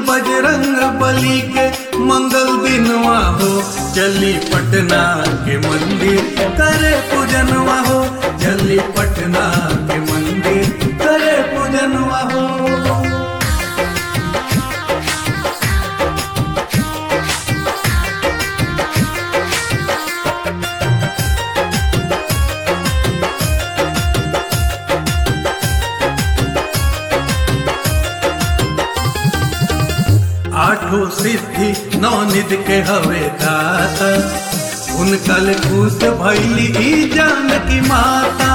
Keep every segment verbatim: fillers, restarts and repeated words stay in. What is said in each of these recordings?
बजरंग बली के मंगल दिनवा हो, चली पटना के मंदिर करे पूजनवा हो, चली पटना के मंदिर करे पूजनवा हो। आठों सिद्धि नौ निधि के हवे दाता, उनकल खुश भैली ई जानकी माता।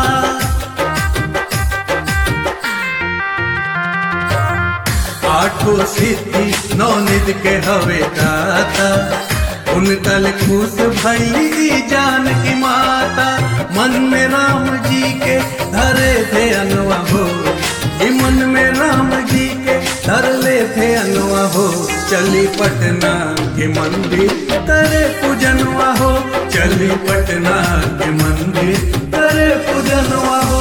आठों सिद्धि नौ निधि के हवे दाता, उनकल खुश भैली ई जानकी माता। मन में राम जी के धरे थे अनुवा हो, ई मन में राम जी के धर ले थे अनुवा हो, चली पटना के मंदिर करे पूजनवा हो, चली पटना के मंदिर करे पूजनवा हो।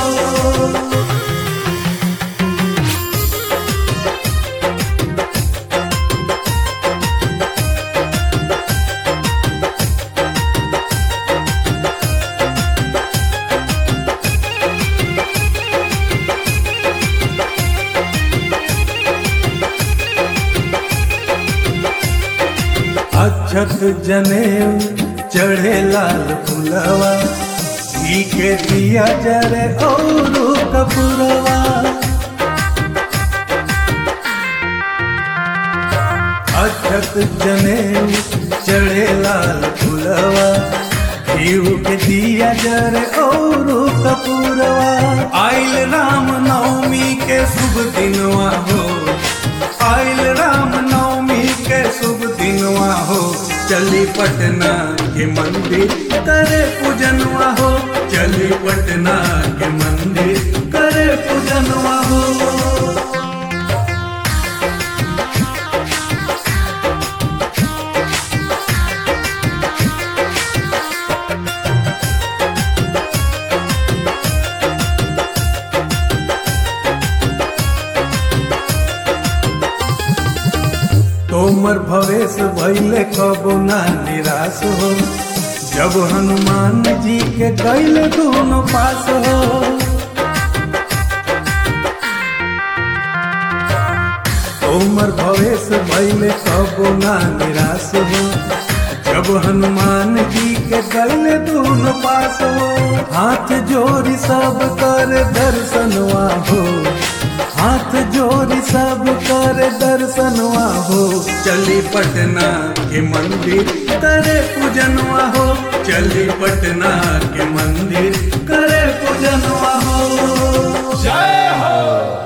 अक्षत जनेऊ चढ़े लाल फुलवा, घी के दिया जरे और कपूरवा। अक्षत जनेऊ चढ़े लाल फुलवा, घी के दिया जरे और कपूरवा। आइल राम नवमी के शुभ दिनवा हो, आइल राम नवमी के शुभ दिनवा हो, चली पटना के मंदिर करे पूजनवा हो, चली पटना के मंदिर करे पूजनवा हो। तोमर भवेश भैले कबो ना निराश हो, जब हनुमान जी के गैले दोनों पास हो। तोमर भवेश भैले कबो ना निराश हो, जब हनुमान जी के गैले दोनों पास हो। हाथ जोड़ी सब कर दर्शनवा हो, हाथ जोड़ी सब कर दर्शनवा हो, चली पटना के मंदिर करे पूजनवा हो, चली पटना के मंदिर करे पूजनवा हो। जय हो।